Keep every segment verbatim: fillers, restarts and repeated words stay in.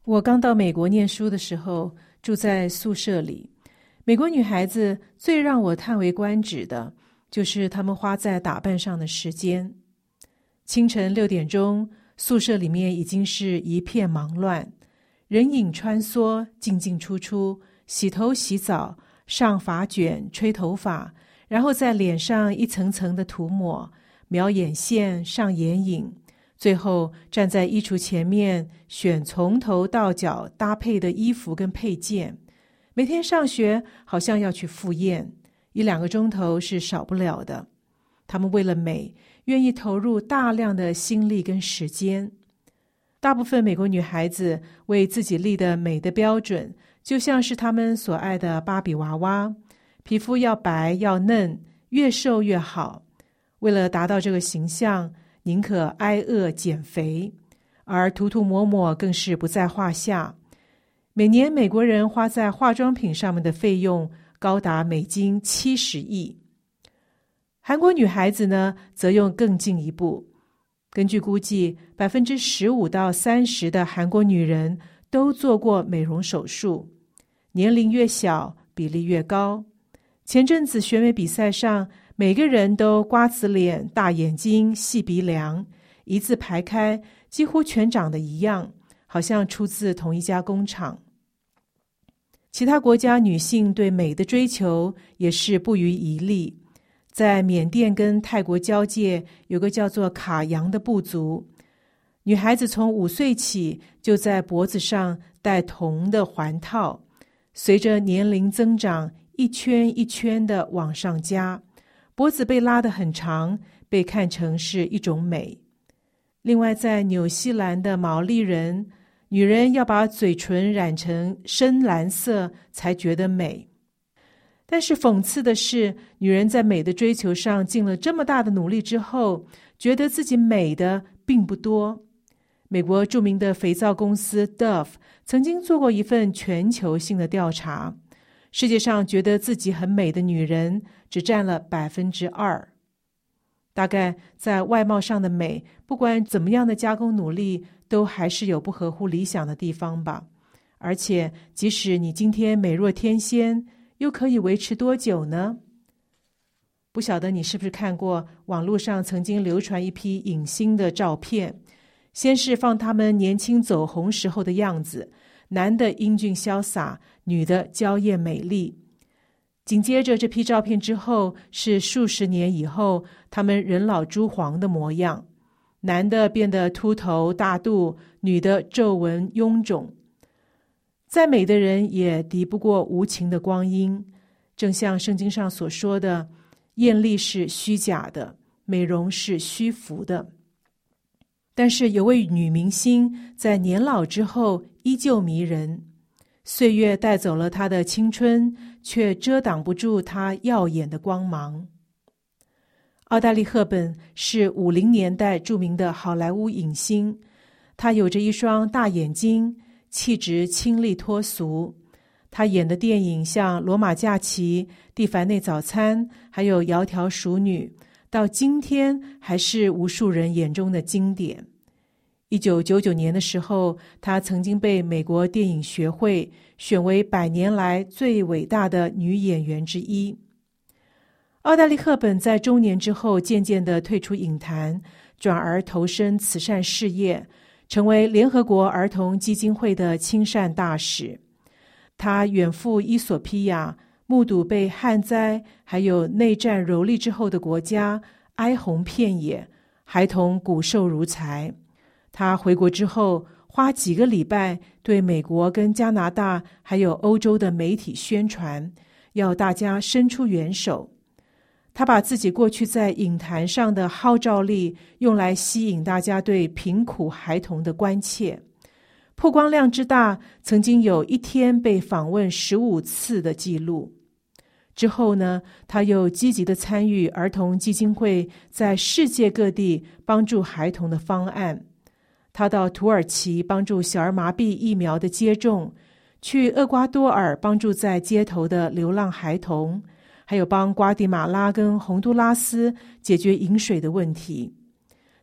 我刚到美国念书的时候，住在宿舍里。美国女孩子最让我叹为观止的，就是她们花在打扮上的时间。清晨六点钟，宿舍里面已经是一片忙乱，人影穿梭，进进出出，洗头洗澡，上发卷，吹头发，然后在脸上一层层的涂抹，描眼线，上眼影，最后站在衣橱前面选从头到脚搭配的衣服跟配件。每天上学好像要去赴宴，一两个钟头是少不了的。他们为了美，愿意投入大量的心力跟时间。大部分美国女孩子为自己立的美的标准，就像是她们所爱的芭比娃娃，皮肤要白要嫩，越瘦越好。为了达到这个形象，宁可挨饿减肥，而涂涂抹抹更是不在话下。每年美国人花在化妆品上面的费用高达美金七十亿。韩国女孩子呢，则用更进一步。根据估计，百分之十五到三十的韩国女人都做过美容手术，年龄越小，比例越高。前阵子选美比赛上，每个人都瓜子脸、大眼睛、细鼻梁，一字排开，几乎全长得一样，好像出自同一家工厂。其他国家女性对美的追求也是不遗余力。在缅甸跟泰国交界有个叫做卡洋的部族，女孩子从五岁起就在脖子上戴铜的环套，随着年龄增长，一圈一圈的往上加，脖子被拉得很长，被看成是一种美。另外，在纽西兰的毛利人，女人要把嘴唇染成深蓝色才觉得美。但是讽刺的是，女人在美的追求上尽了这么大的努力之后，觉得自己美的并不多。美国著名的肥皂公司 Dove 曾经做过一份全球性的调查，世界上觉得自己很美的女人只占了百分之二。大概在外貌上的美，不管怎么样的加工努力，都还是有不合乎理想的地方吧。而且，即使你今天美若天仙，又可以维持多久呢？不晓得你是不是看过网络上曾经流传一批影星的照片，先是放他们年轻走红时候的样子，男的英俊潇洒，女的娇艳美丽。紧接着这批照片之后，是数十年以后他们人老珠黄的模样，男的变得秃头大肚，女的皱纹臃肿。再美的人也敌不过无情的光阴，正像圣经上所说的，艳丽是虚假的，美容是虚浮的。但是有位女明星在年老之后依旧迷人，岁月带走了她的青春，却遮挡不住她耀眼的光芒。奥黛丽·赫本是五零年代著名的好莱坞影星，她有着一双大眼睛，气质清丽脱俗。她演的电影像《罗马假期》、《蒂凡内早餐》还有《窈窕淑女》，到今天还是无数人眼中的经典。一九九九年的时候，她曾经被美国电影学会选为百年来最伟大的女演员之一。奥黛丽·赫本在中年之后渐渐地退出影坛，转而投身慈善事业，成为联合国儿童基金会的亲善大使。他远赴伊索匹亚，目睹被旱灾还有内战蹂躏之后的国家哀鸿遍野，孩童骨瘦如柴。他回国之后，花几个礼拜对美国跟加拿大还有欧洲的媒体宣传，要大家伸出援手。他把自己过去在影坛上的号召力用来吸引大家对贫苦孩童的关切，曝光量之大，曾经有一天被访问十五次的记录。之后呢，他又积极地参与儿童基金会在世界各地帮助孩童的方案。他到土耳其帮助小儿麻痹疫苗的接种，去厄瓜多尔帮助在街头的流浪孩童，还有帮瓜地马拉跟洪都拉斯解决饮水的问题。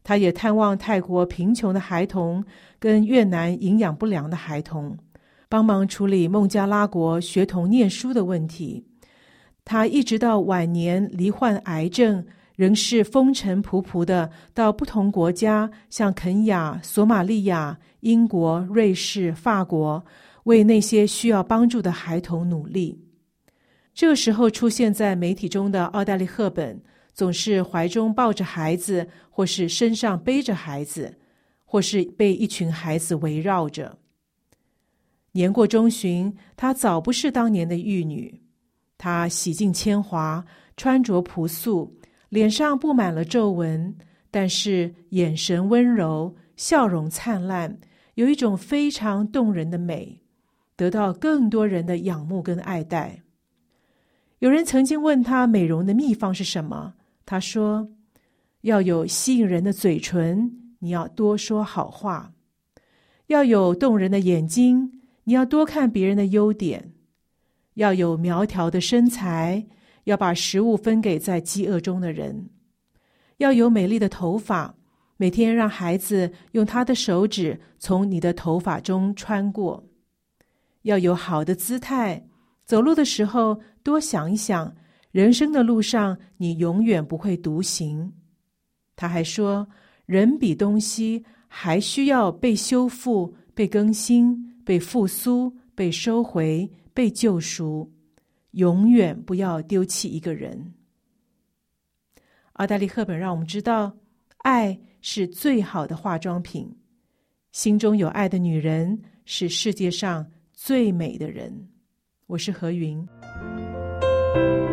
他也探望泰国贫穷的孩童跟越南营养不良的孩童，帮忙处理孟加拉国学童念书的问题。他一直到晚年罹患癌症，仍是风尘仆仆的到不同国家，像肯亚、索马利亚、英国、瑞士、法国，为那些需要帮助的孩童努力。这个时候出现在媒体中的奥黛丽·赫本，总是怀中抱着孩子，或是身上背着孩子，或是被一群孩子围绕着。年过中旬，她早不是当年的玉女，她洗尽铅华，穿着朴素，脸上布满了皱纹，但是眼神温柔，笑容灿烂，有一种非常动人的美，得到更多人的仰慕跟爱戴。有人曾经问她美容的秘方是什么，她说，要有吸引人的嘴唇，你要多说好话；要有动人的眼睛，你要多看别人的优点；要有苗条的身材，要把食物分给在饥饿中的人；要有美丽的头发，每天让孩子用他的手指从你的头发中穿过；要有好的姿态，走路的时候多想一想，人生的路上你永远不会独行。他还说，人比东西还需要被修复、被更新、被复苏、被收回、被救赎，永远不要丢弃一个人。奥黛丽·赫本让我们知道，爱是最好的化妆品，心中有爱的女人是世界上最美的人。我是何云。